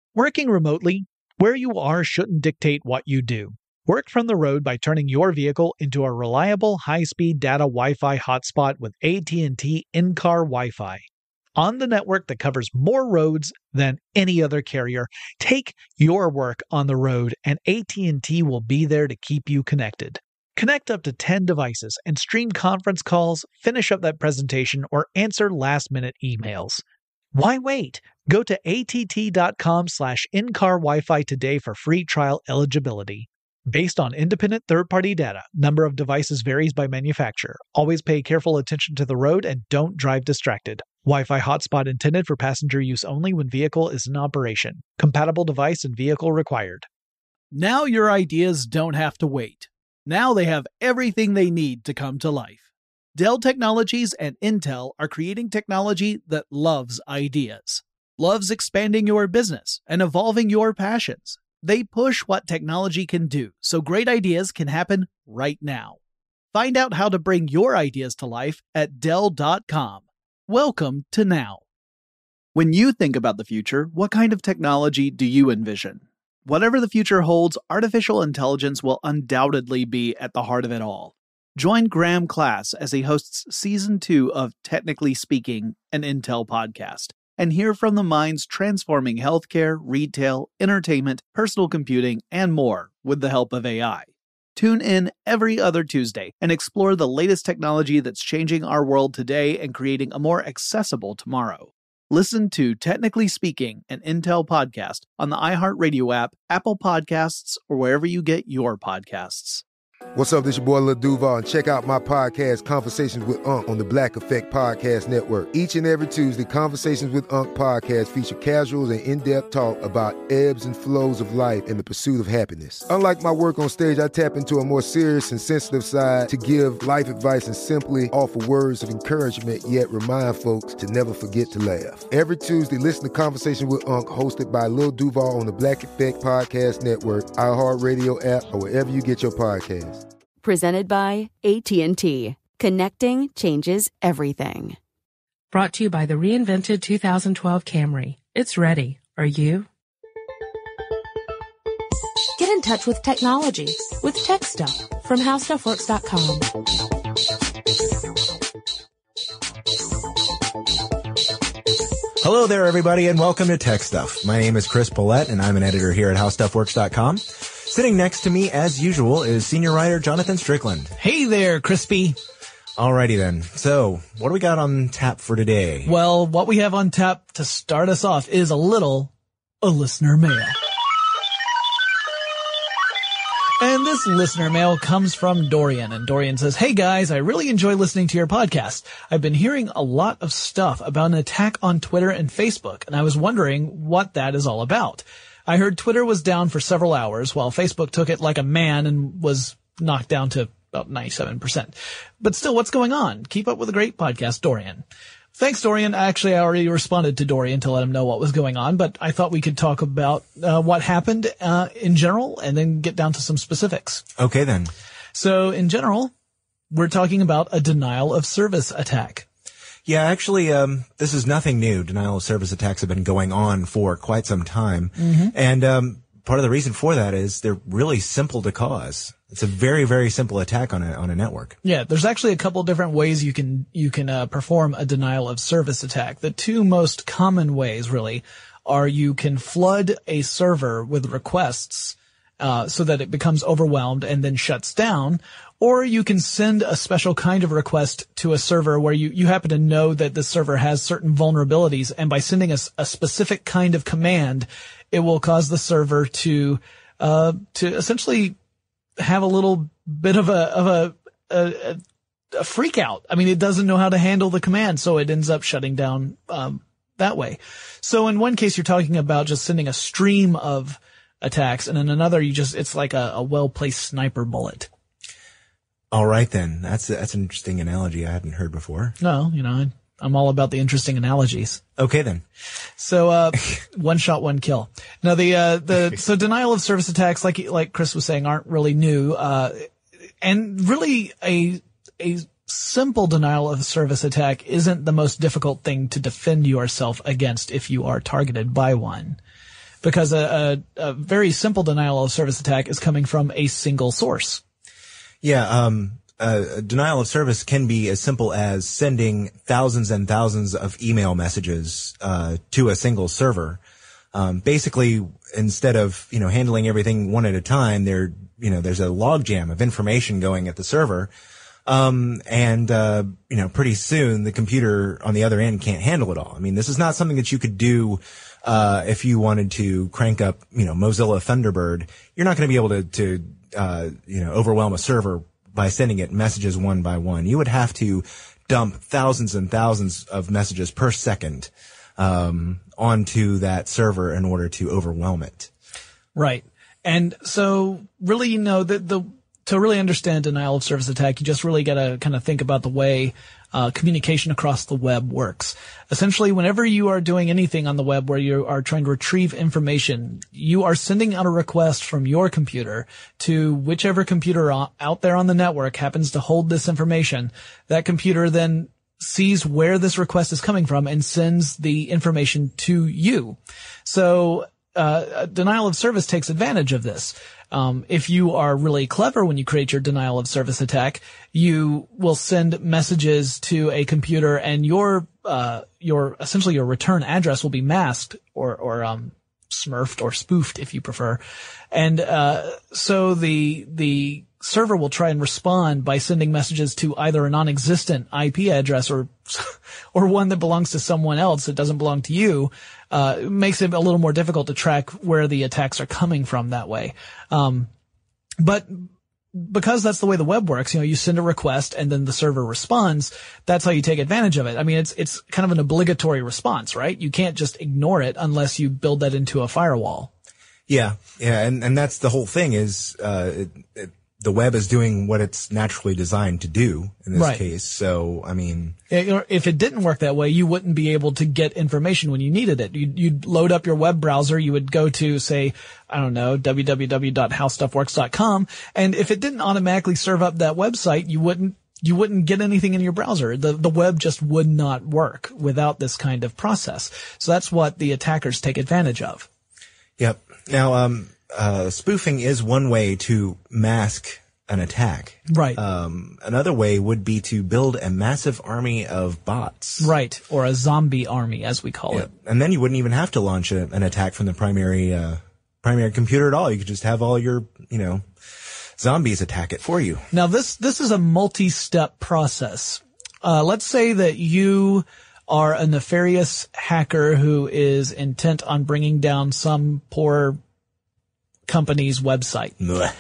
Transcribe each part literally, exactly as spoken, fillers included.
Working remotely, where you are shouldn't dictate what you do. Work from the road by turning your vehicle into a reliable high-speed data Wi-Fi hotspot with A T and T in-car Wi-Fi. On the network that covers more roads than any other carrier, take your work on the road and A T and T will be there to keep you connected. Connect up to ten devices and stream conference calls, finish up that presentation, or answer last-minute emails. Why wait? Go to att.com slash in-car Wi-Fi today for free trial eligibility. Based on independent third-party data, number of devices varies by manufacturer. Always pay careful attention to the road and don't drive distracted. Wi-Fi hotspot intended for passenger use only when vehicle is in operation. Compatible device and vehicle required. Now your ideas don't have to wait. Now they have everything they need to come to life. Dell Technologies and Intel are creating technology that loves ideas, loves expanding your business and evolving your passions. They push what technology can do so great ideas can happen right now. Find out how to bring your ideas to life at Dell dot com. Welcome to now. When you think about the future, what kind of technology do you envision? Whatever the future holds, artificial intelligence will undoubtedly be at the heart of it all. Join Graham Class as he hosts Season two of Technically Speaking, an Intel podcast, and hear from the minds transforming healthcare, retail, entertainment, personal computing, and more with the help of A I. Tune in every other Tuesday and explore the latest technology that's changing our world today and creating a more accessible tomorrow. Listen to Technically Speaking, an Intel podcast on the iHeartRadio app, Apple Podcasts, or wherever you get your podcasts. What's up, this your boy Lil Duval, and check out my podcast, Conversations with Unc, on the Black Effect Podcast Network. Each and every Tuesday, Conversations with Unc podcast feature casual and in-depth talk about ebbs and flows of life and the pursuit of happiness. Unlike my work on stage, I tap into a more serious and sensitive side to give life advice and simply offer words of encouragement, yet remind folks to never forget to laugh. Every Tuesday, listen to Conversations with Unc, hosted by Lil Duval on the Black Effect Podcast Network, iHeartRadio app, or wherever you get your podcasts. Presented by A T and T. Connecting changes everything. Brought to you by the reinvented two thousand twelve Camry. It's ready. Are you? Get in touch with technology with Tech Stuff from how stuff works dot com. Hello there, everybody, and welcome to Tech Stuff. My name is Chris Paulette, and I'm an editor here at how stuff works dot com. Sitting next to me, as usual, is senior writer Jonathan Strickland. Hey there, Crispy. Alrighty then. So, what do we got on tap for today? Well, what we have on tap to start us off is a little a listener mail. And this listener mail comes from Dorian, and Dorian says, "Hey guys, I really enjoy listening to your podcast. I've been hearing a lot of stuff about an attack on Twitter and Facebook, and I was wondering what that is all about. I heard Twitter was down for several hours, while Facebook took it like a man and was knocked down to about ninety-seven percent. But still, what's going on? Keep up with a great podcast, Dorian." Thanks, Dorian. Actually, I already responded to Dorian to let him know what was going on, but I thought we could talk about uh, what happened uh, in general and then get down to some specifics. Okay, then. So, in general, we're talking about a denial of service attack. Yeah, actually, um, this is nothing new. Denial of service attacks have been going on for quite some time. Mm-hmm. And um, part of the reason for that is they're really simple to cause. It's a very, very simple attack on a on a network. Yeah, there's actually a couple different ways you can you can uh, perform a denial of service attack. The two most common ways, really, are you can flood a server with requests uh, so that it becomes overwhelmed and then shuts down, or you can send a special kind of request to a server where you, you happen to know that the server has certain vulnerabilities, and by sending a, a specific kind of command, it will cause the server to uh to essentially have a little bit of a of a, a, a freak out. I mean, it doesn't know how to handle the command, so it ends up shutting down um that way. So in one case, you're talking about just sending a stream of attacks, and in another, you just it's like a, a well-placed sniper bullet. All right, then. That's that's an interesting analogy I hadn't heard before. No, you know, I'm all about the interesting analogies. Okay, then. So, uh, one shot, one kill. Now, the, uh, the, so denial of service attacks, like, like Chris was saying, aren't really new. Uh, and really a, a simple denial of service attack isn't the most difficult thing to defend yourself against if you are targeted by one. because a, a, a very simple denial of service attack is coming from a single source. Yeah, um, uh, denial of service can be as simple as sending thousands and thousands of email messages uh, to a single server. Um, basically, instead of, you know, handling everything one at a time, there, you know, there's a logjam of information going at the server. Um, and, uh, you know, pretty soon the computer on the other end can't handle it all. I mean, this is not something that you could do, uh, if you wanted to crank up, you know, Mozilla Thunderbird. You're not going to be able to, to, uh, you know, overwhelm a server by sending it messages one by one. You would have to dump thousands and thousands of messages per second, um, onto that server in order to overwhelm it. Right. And so really, you know, the, the, to really understand denial of service attack, you just really got to kind of think about the way uh, communication across the web works. Essentially, whenever you are doing anything on the web where you are trying to retrieve information, you are sending out a request from your computer to whichever computer out there on the network happens to hold this information. That computer then sees where this request is coming from and sends the information to you. So uh, denial of service takes advantage of this. Um, if you are really clever when you create your denial of service attack, you will send messages to a computer and your, uh, your, essentially your return address will be masked or, or, um, smurfed or spoofed if you prefer. And, uh, so the, the server will try and respond by sending messages to either a non-existent I P address or, or one that belongs to someone else that doesn't belong to you. Uh, it makes it a little more difficult to track where the attacks are coming from that way. Um, but because that's the way the web works, you know, you send a request and then the server responds. That's how you take advantage of it. I mean, it's, it's kind of an obligatory response, right? You can't just ignore it unless you build that into a firewall. Yeah. Yeah. And, and that's the whole thing is, uh, it, it, the web is doing what it's naturally designed to do in this right. case. So, I mean, if it didn't work that way, you wouldn't be able to get information when you needed it. You'd, you'd load up your web browser. You would go to, say, I don't know, w w w dot how stuff works dot com. And if it didn't automatically serve up that website, you wouldn't, you wouldn't get anything in your browser. The, the web just would not work without this kind of process. So that's what the attackers take advantage of. Yep. Now, um, Uh, spoofing is one way to mask an attack. Right. Um, another way would be to build a massive army of bots. Right. Or a zombie army, as we call yeah. it. And then you wouldn't even have to launch a, an attack from the primary, uh, primary computer at all. You could just have all your, you know, zombies attack it for you. Now this, this is a multi-step process. Uh, let's say that you are a nefarious hacker who is intent on bringing down some poor company's website.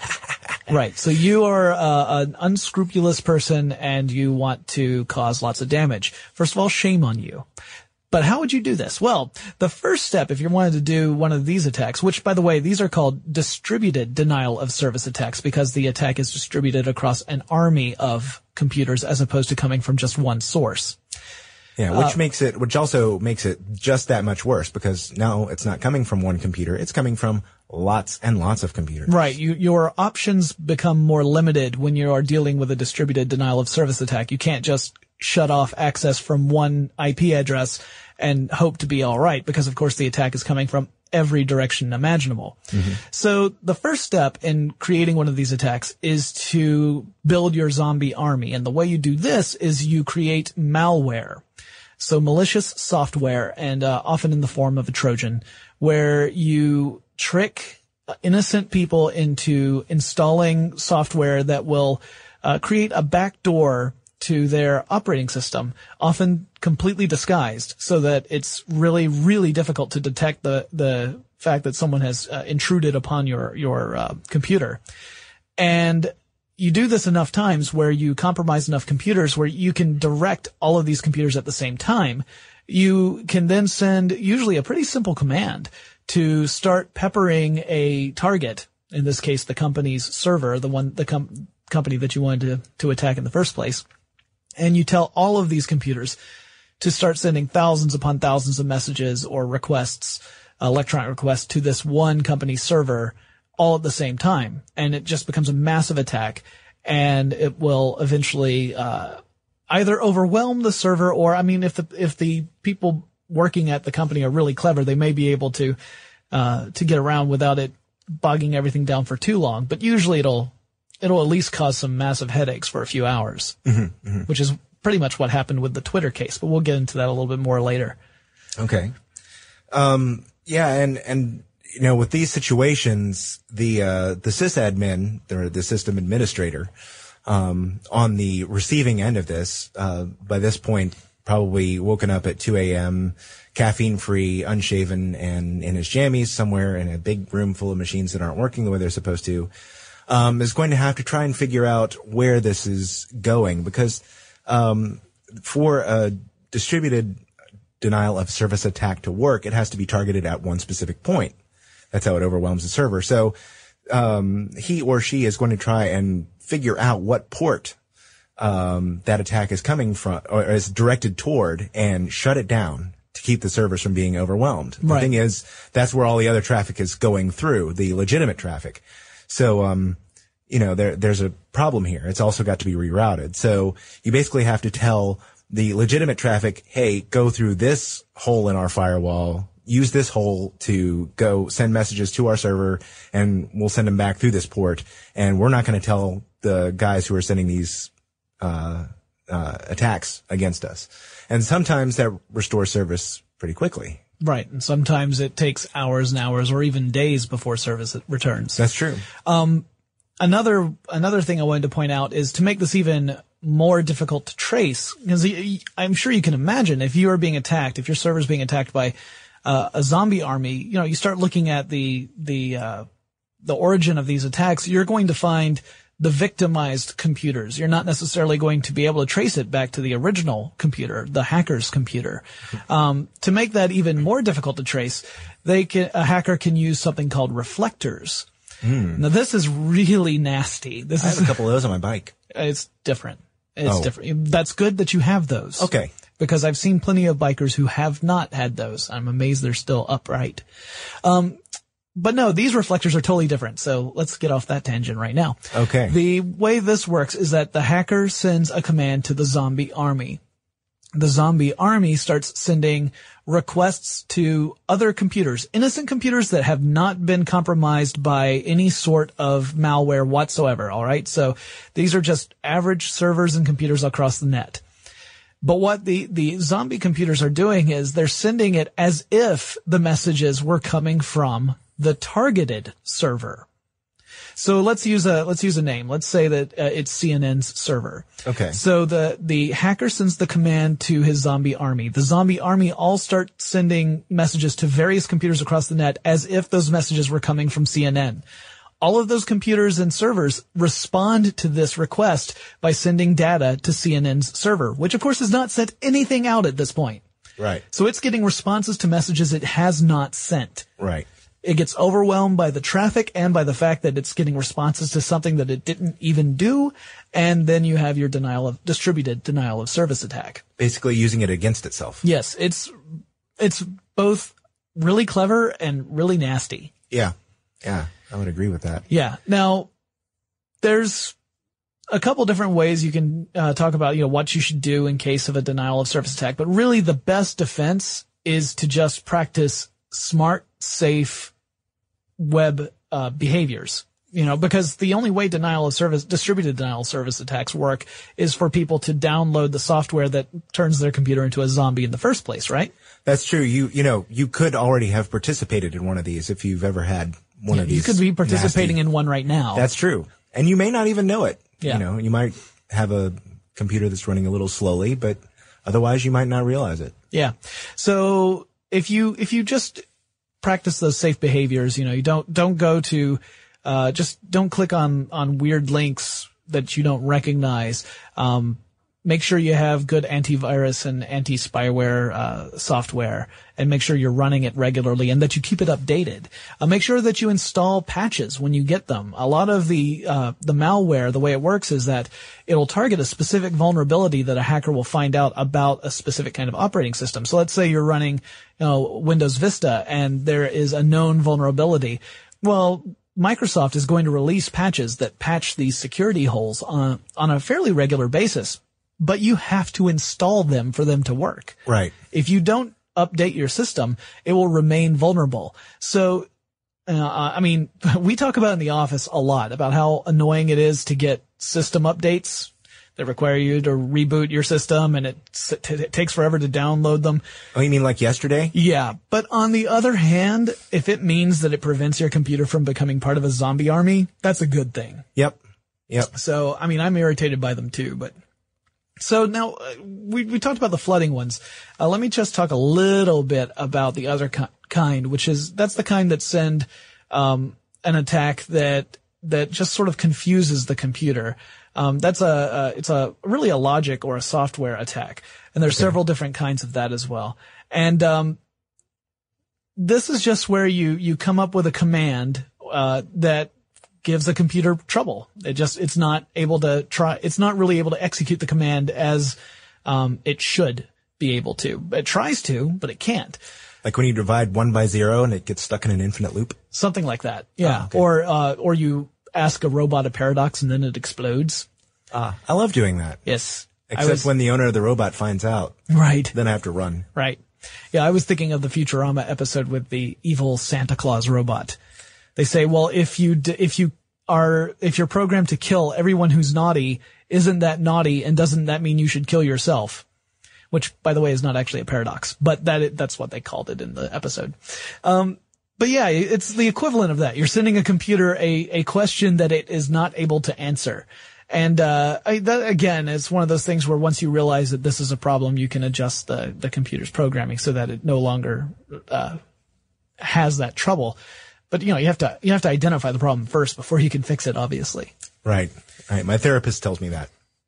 Right. So you are uh, an unscrupulous person and you want to cause lots of damage. First of all, shame on you. But how would you do this? Well, the first step, if you wanted to do one of these attacks, which, by the way, these are called distributed denial of service attacks because the attack is distributed across an army of computers as opposed to coming from just one source. Yeah, which uh, makes it, which also makes it just that much worse because now it's not coming from one computer. It's coming from lots and lots of computers. Right. You, your options become more limited when you are dealing with a distributed denial of service attack. You can't just shut off access from one I P address and hope to be all right because, of course, the attack is coming from every direction imaginable. Mm-hmm. So the first step in creating one of these attacks is to build your zombie army. And the way you do this is you create malware. So malicious software, and uh, often in the form of a Trojan, where you trick innocent people into installing software that will uh, create a backdoor to their operating system, often completely disguised, so that it's really, really difficult to detect the the fact that someone has uh, intruded upon your your uh, computer. And you do this enough times where you compromise enough computers where you can direct all of these computers at the same time. You can then send usually a pretty simple command to start peppering a target, in this case the company's server, the one the com- company that you wanted to, to attack in the first place. And you tell all of these computers to start sending thousands upon thousands of messages or requests, uh, electronic requests to this one company's server all at the same time. And it just becomes a massive attack, and it will eventually uh either overwhelm the server, or, I mean, if the if the people working at the company are really clever, they may be able to uh, to get around without it bogging everything down for too long. But usually it'll, it'll at least cause some massive headaches for a few hours, mm-hmm, mm-hmm. which is pretty much what happened with the Twitter case, but we'll get into that a little bit more later. Okay. Um, yeah. And, and, you know, with these situations, the, uh, the sysadmin, the, the system administrator, um, on the receiving end of this, uh, by this point, probably woken up at two a.m., caffeine-free, unshaven, and in his jammies somewhere in a big room full of machines that aren't working the way they're supposed to, um, is going to have to try and figure out where this is going. Because um, for a distributed denial of service attack to work, it has to be targeted at one specific point. That's how it overwhelms the server. So um, he or she is going to try and figure out what port um, that attack is coming from or is directed toward and shut it down to keep the servers from being overwhelmed. The right. thing is, that's where all the other traffic is going through, the legitimate traffic. So, um, you know, there, there's a problem here. It's also got to be rerouted. So you basically have to tell the legitimate traffic, hey, go through this hole in our firewall, use this hole to go send messages to our server, and we'll send them back through this port. And we're not going to tell the guys who are sending these, uh, uh, attacks against us. And sometimes that restores service pretty quickly. Right. And sometimes it takes hours and hours or even days before service returns. That's true. Um, another, another thing I wanted to point out is to make this even more difficult to trace, because I'm sure you can imagine if you are being attacked, if your server is being attacked by uh, a zombie army, you know, you start looking at the, the, uh, the origin of these attacks, you're going to find the victimized computers. You're not necessarily going to be able to trace it back to the original computer, the hacker's computer. Um, to make that even more difficult to trace, they can, a hacker can use something called reflectors. Mm. Now this is really nasty. This I is have a couple of those on my bike. It's different. It's oh. different. That's good that you have those. Okay. Because I've seen plenty of bikers who have not had those. I'm amazed they're still upright. Um, But no, these reflectors are totally different. So let's get off that tangent right now. Okay. The way this works is that the hacker sends a command to the zombie army. The zombie army starts sending requests to other computers, innocent computers that have not been compromised by any sort of malware whatsoever. All right. So these are just average servers and computers across the net. But what the, the zombie computers are doing is they're sending it as if the messages were coming from the targeted server. So let's use a, let's use a name. Let's say that uh, it's C N N's server. Okay. So the, the hacker sends the command to his zombie army. The zombie army all start sending messages to various computers across the net as if those messages were coming from C N N. All of those computers and servers respond to this request by sending data to C N N's server, which of course has not sent anything out at this point. Right. So it's getting responses to messages it has not sent. Right. It gets overwhelmed by the traffic and by the fact that it's getting responses to something that it didn't even do. And then you have your denial of distributed denial of service attack. Basically using it against itself. Yes. It's, it's both really clever and really nasty. Yeah. Yeah. I would agree with that. Yeah. Now there's a couple different ways you can uh, talk about, you know, what you should do in case of a denial of service attack. But really the best defense is to just practice smart, safe web uh, behaviors, you know, because the only way denial of service, distributed denial of service attacks work is for people to download the software that turns their computer into a zombie in the first place, right? That's true. You, you know, you could already have participated in one of these if you've ever had one yeah, of these. You could be participating nasty. in one right now. That's true. And you may not even know it. Yeah. You know, you might have a computer that's running a little slowly, but otherwise you might not realize it. Yeah. So if you, if you just practice those safe behaviors, you know, you don't, don't go to, uh, just don't click on, on weird links that you don't recognize. Um, make sure you have good antivirus and anti-spyware, uh, software, and make sure you're running it regularly and that you keep it updated. Uh, make sure that you install patches when you get them. A lot of the, uh, the malware, the way it works is that it'll target a specific vulnerability that a hacker will find out about a specific kind of operating system. So let's say you're running, you know, Windows Vista and there is a known vulnerability. Well, Microsoft is going to release patches that patch these security holes on, on a fairly regular basis, but you have to install them for them to work. Right. If you don't update your system, it will remain vulnerable. So, uh, I mean, we talk about in the office a lot about how annoying it is to get system updates that require you to reboot your system, and it, t- it takes forever to download them. Oh, you mean like yesterday? Yeah. But on the other hand, if it means that it prevents your computer from becoming part of a zombie army, that's a good thing. Yep. Yep. So, I mean, I'm irritated by them too, but so now uh, we, we talked about the flooding ones. Uh, let me just talk a little bit about the other ki- kind, which is, that's the kind that send, um, an attack that, that just sort of confuses the computer. Um, that's a, uh, it's a really a logic or a software attack. And there's okay. several different kinds of that as well. And, um, this is just where you, you come up with a command, uh, that gives a computer trouble. It just, it's not able to try, it's not really able to execute the command as, um, it should be able to. It tries to, but it can't. Like when you divide one by zero and it gets stuck in an infinite loop? Something like that. Yeah. Oh, okay. Or, uh, or you ask a robot a paradox and then it explodes. Ah, I love doing that. Yes. Except was, when the owner of the robot finds out. Right. Then I have to run. Right. Yeah, I was thinking of the Futurama episode with the evil Santa Claus robot. They say, well, if you, d- if you are, if you're programmed to kill everyone who's naughty, isn't that naughty, and doesn't that mean you should kill yourself? Which, by the way, is not actually a paradox, but that, that's what they called it in the episode. Um, but yeah, it's the equivalent of that. You're sending a computer a, a question that it is not able to answer. And, uh, I, that again, it's one of those things where once you realize that this is a problem, you can adjust the, the computer's programming so that it no longer, uh, has that trouble. But, you know, you have to, you have to identify the problem first before you can fix it, obviously. Right. Right. My therapist tells me that.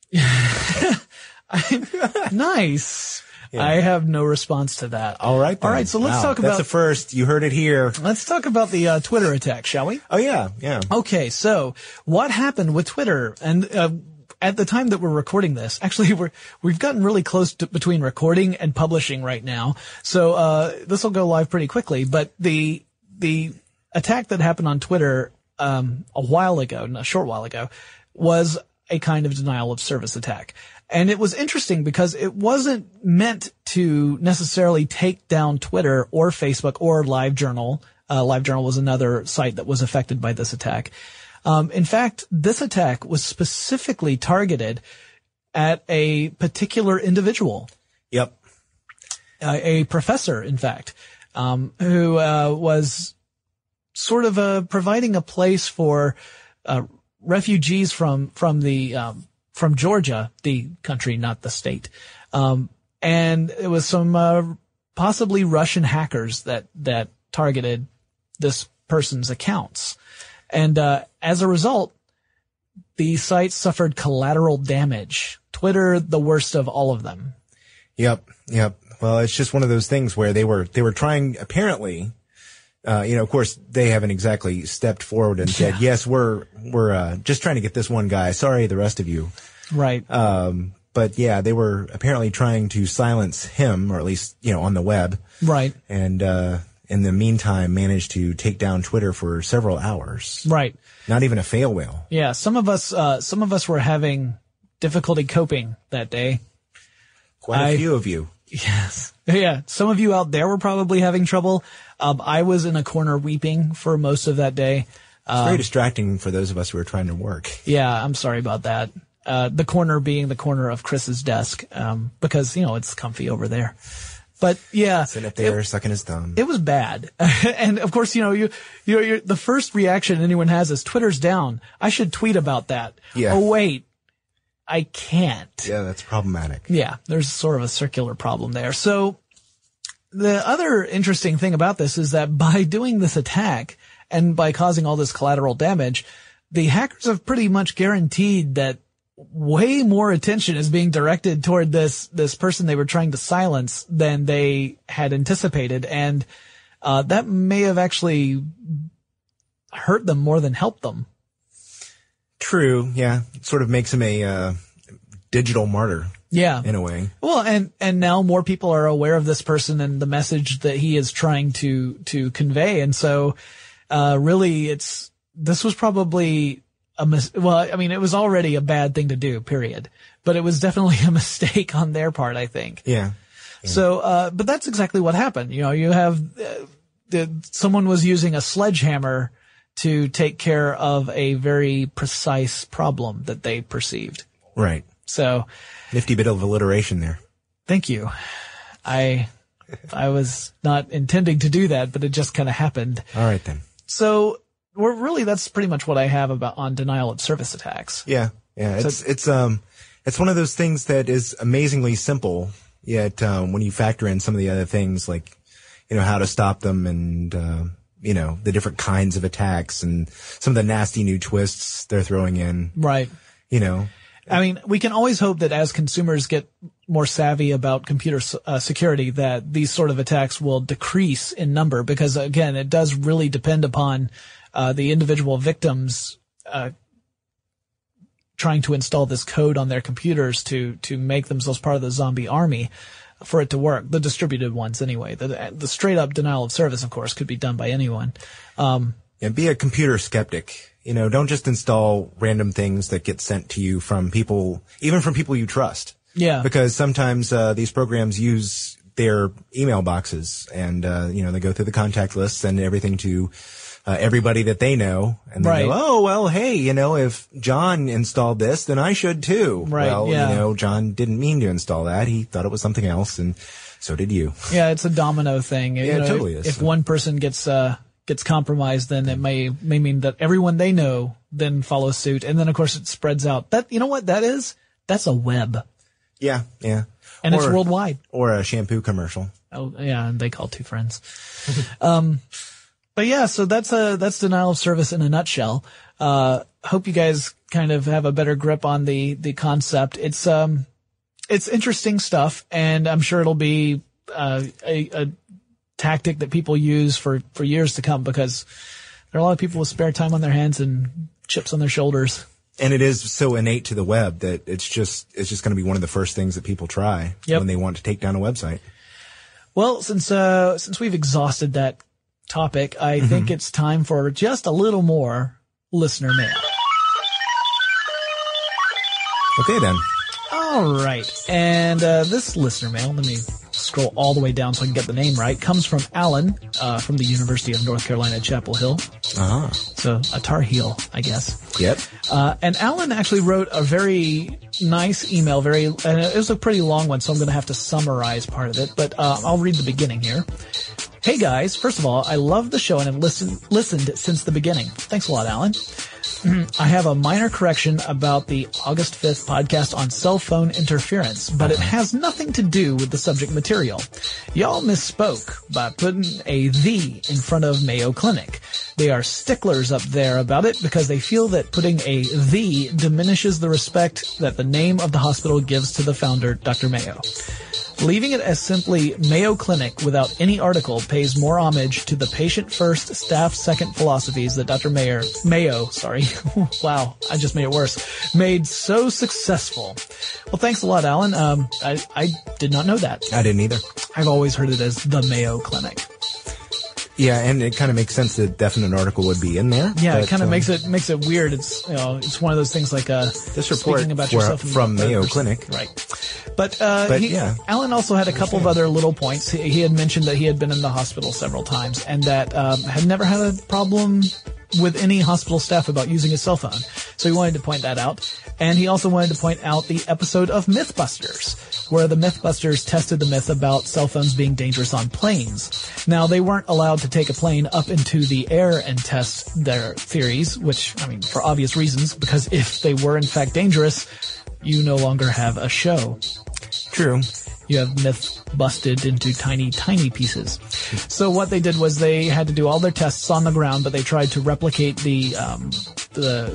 Nice. Yeah. I have no response to that. All right. Then. All right. So let's wow. talk about. That's a first. You heard it here. Let's talk about the uh, Twitter attack, shall we? Oh, yeah. Yeah. Okay. So what happened with Twitter? And, uh, at the time that we're recording this, actually we're, we've gotten really close to between recording and publishing right now. So, uh, this will go live pretty quickly, but the, the attack that happened on Twitter, um, a while ago, a short while ago, was a kind of denial of service attack. And it was interesting because it wasn't meant to necessarily take down Twitter or Facebook or LiveJournal. Uh, LiveJournal was another site that was affected by this attack. Um, in fact, this attack was specifically targeted at a particular individual. Yep. Uh, a professor, in fact, um, who, uh, was sort of, uh, providing a place for, uh, refugees from, from the, um, from Georgia, the country, not the state. Um, and it was some, uh, possibly Russian hackers that, that targeted this person's accounts. And, uh, as a result, the site suffered collateral damage. Twitter, the worst of all of them. Yep. Yep. Well, it's just one of those things where they were, they were trying, apparently, uh, you know, of course, they haven't exactly stepped forward and said, yeah. yes, we're, we're, uh, just trying to get this one guy. Sorry, the rest of you. Right. Um, but yeah, they were apparently trying to silence him, or at least, you know, on the web. Right. And, uh, in the meantime, managed to take down Twitter for several hours. Right. Not even a fail whale. Yeah. Some of us, uh, some of us were having difficulty coping that day. Quite a I, few of you. Yes. Yeah. Some of you out there were probably having trouble. Um, I was in a corner weeping for most of that day. It's very um, distracting for those of us who are trying to work. Yeah. I'm sorry about that. Uh, the corner being the corner of Chris's desk, um, because, you know, it's comfy over there. But yeah. Sitting up there, it, sucking his thumb. It was bad. And of course, you know, you, you know, you're, the first reaction anyone has is Twitter's down. I should tweet about that. Yeah. Oh, wait. I can't. Yeah, that's problematic. Yeah. There's sort of a circular problem there. So the other interesting thing about this is that by doing this attack and by causing all this collateral damage, the hackers have pretty much guaranteed that way more attention is being directed toward this, this person they were trying to silence than they had anticipated. And, uh, that may have actually hurt them more than helped them. True. Yeah. It sort of makes him a, uh, digital martyr. Yeah. In a way. Well, and, and now more people are aware of this person and the message that he is trying to, to convey. And so, uh, really it's, this was probably a mis- well, I mean, it was already a bad thing to do, period. But it was definitely a mistake on their part, I think. Yeah. So, uh, but that's exactly what happened. You know, you have, uh, the, someone was using a sledgehammer to take care of a very precise problem that they perceived. Right. So. Nifty bit of alliteration there. Thank you. I, I was not intending to do that, but it just kind of happened. All right then. So, we're really, that's pretty much what I have about on denial of service attacks. Yeah. Yeah. It's, so, it's, um, it's one of those things that is amazingly simple, yet, um, when you factor in some of the other things like, you know, how to stop them and, uh, you know, the different kinds of attacks and some of the nasty new twists they're throwing in. Right. You know. I mean, we can always hope that as consumers get more savvy about computer uh, security, that these sort of attacks will decrease in number because, again, it does really depend upon uh, the individual victims uh, trying to install this code on their computers to to make themselves part of the zombie army for it to work. The distributed ones, anyway. The, the straight-up denial of service, of course, could be done by anyone. Um, and be a computer skeptic. You know, don't just install random things that get sent to you from people, even from people you trust. Yeah. Because sometimes uh, these programs use their email boxes and, uh, you know, they go through the contact lists, send everything to uh, everybody that they know. And they right. go, oh, well, hey, you know, if John installed this, then I should too. Right. Well, yeah. you know, John didn't mean to install that. He thought it was something else, and so did you. Yeah, it's a domino thing. Yeah, you know, it totally if, is. If one person gets uh gets compromised, then it may may mean that everyone they know then follows suit, and then of course it spreads out. That you know what that is? That's a web. Yeah, yeah. And or, it's worldwide. Or a shampoo commercial. Oh yeah, and they call two friends. um, but yeah, so that's a that's denial of service in a nutshell. Uh, hope you guys kind of have a better grip on the the concept. It's um, it's interesting stuff, and I'm sure it'll be uh, a, a tactic that people use for for years to come because there are a lot of people with spare time on their hands and chips on their shoulders. And it is so innate to the web that it's just it's just going to be one of the first things that people try yep. when they want to take down a website. Well, since uh since we've exhausted that topic, I mm-hmm. think it's time for just a little more listener mail. Okay, then. All right. And uh this listener mail, let me scroll all the way down so I can get the name right, comes from Alan uh from the University of North Carolina at Chapel Hill. Ah. So a Tar Heel, I guess. Yep. Uh and Alan actually wrote a very nice email, very and it was a pretty long one, so I'm going to have to summarize part of it, but uh I'll read the beginning here. Hey guys, first of all, I love the show and have listened listened since the beginning. Thanks a lot, Alan. I have a minor correction about the August fifth podcast on cell phone interference, but it has nothing to do with the subject material. Y'all misspoke by putting a "the" in front of Mayo Clinic. They are sticklers up there about it because they feel that putting a "the" diminishes the respect that the name of the hospital gives to the founder, Doctor Mayo. Leaving it as simply Mayo Clinic without any article pays more homage to the patient first, staff second philosophies that Doctor Mayer, Mayo, sorry, wow, I just made it worse, made so successful. Well, thanks a lot, Alan. Um, I, I did not know that. I didn't either. I've always heard it as the Mayo Clinic. Yeah, and it kind of makes sense that a definite article would be in there. Yeah, but, it kind of um, makes it makes it weird. It's you know, it's one of those things like uh, this report speaking about for, yourself from the Mayo person. Clinic, right? But, uh, but he, yeah. Alan also had a couple of other little points. He, he had mentioned that he had been in the hospital several times and that um, had never had a problem with any hospital staff about using his cell phone. So he wanted to point that out. And he also wanted to point out the episode of Mythbusters, where the Mythbusters tested the myth about cell phones being dangerous on planes. Now, they weren't allowed to take a plane up into the air and test their theories, which, I mean, for obvious reasons, because if they were in fact dangerous, you no longer have a show. True. You have myth busted into tiny, tiny pieces. So what they did was they had to do all their tests on the ground, but they tried to replicate the, um, the,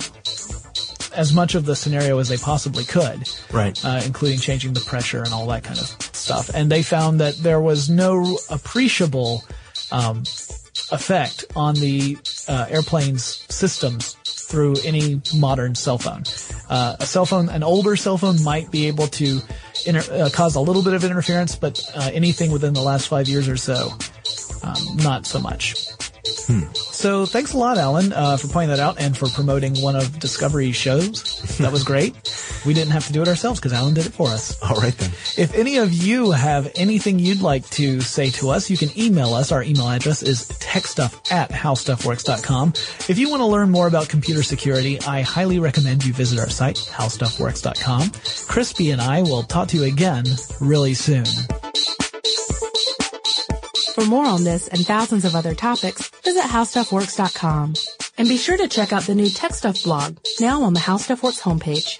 the, as much of the scenario as they possibly could. Right. Uh, including changing the pressure and all that kind of stuff. And they found that there was no appreciable, um, effect on the, uh, airplane's systems through any modern cell phone. Uh, a cell phone, an older cell phone might be able to inter- uh, cause a little bit of interference, but uh, anything within the last five years or so, um, not so much. Hmm. So thanks a lot, Alan, uh, for pointing that out and for promoting one of Discovery's shows. That was great. We didn't have to do it ourselves because Alan did it for us. All right, then. If any of you have anything you'd like to say to us, you can email us. Our email address is techstuff at howstuffworks dot com. If you want to learn more about computer security, I highly recommend you visit our site, how stuff works dot com. Crispy and I will talk to you again really soon. For more on this and thousands of other topics, visit how stuff works dot com. And be sure to check out the new Tech Stuff blog, now on the How Stuff Works homepage.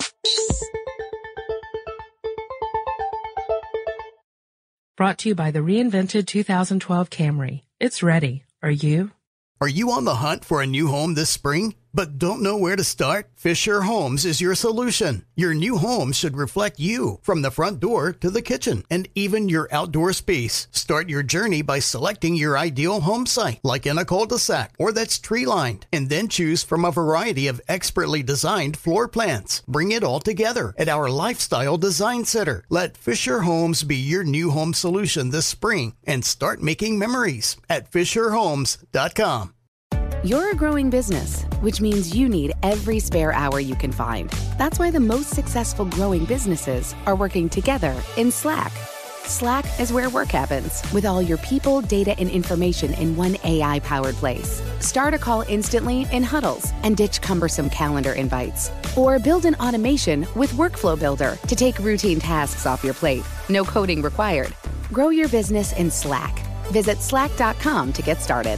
Brought to you by the reinvented two thousand twelve Camry. It's ready. Are you? Are you on the hunt for a new home this spring, but don't know where to start? Fisher Homes is your solution. Your new home should reflect you, from the front door to the kitchen, and even your outdoor space. Start your journey by selecting your ideal home site, like in a cul-de-sac or that's tree-lined, and then choose from a variety of expertly designed floor plans. Bring it all together at our Lifestyle Design Center. Let Fisher Homes be your new home solution this spring and start making memories at fisher homes dot com. You're a growing business, which means you need every spare hour you can find. That's why the most successful growing businesses are working together in Slack. Slack is where work happens, with all your people, data, and information in one A I-powered place. Start a call instantly in huddles and ditch cumbersome calendar invites. Or build an automation with Workflow Builder to take routine tasks off your plate. No coding required. Grow your business in Slack. Visit slack dot com to get started.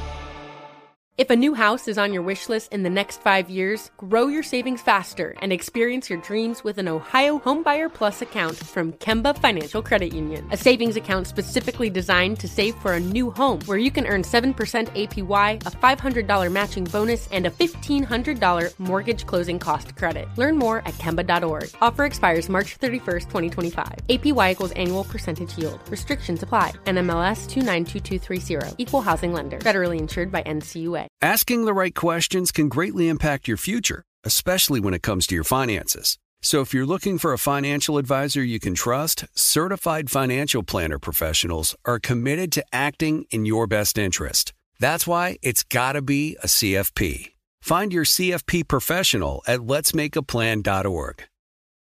If a new house is on your wish list in the next five years, grow your savings faster and experience your dreams with an Ohio Homebuyer Plus account from Kemba Financial Credit Union. A savings account specifically designed to save for a new home, where you can earn seven percent A P Y, a five hundred dollars matching bonus, and a fifteen hundred dollars mortgage closing cost credit. Learn more at kemba dot org. Offer expires March thirty-first, twenty twenty-five. A P Y equals annual percentage yield. Restrictions apply. N M L S two nine two two three zero. Equal housing lender. Federally insured by N C U A. Asking the right questions can greatly impact your future, especially when it comes to your finances. So if you're looking for a financial advisor you can trust, certified financial planner professionals are committed to acting in your best interest. That's why it's got to be a C F P. Find your C F P professional at lets make a plan dot org.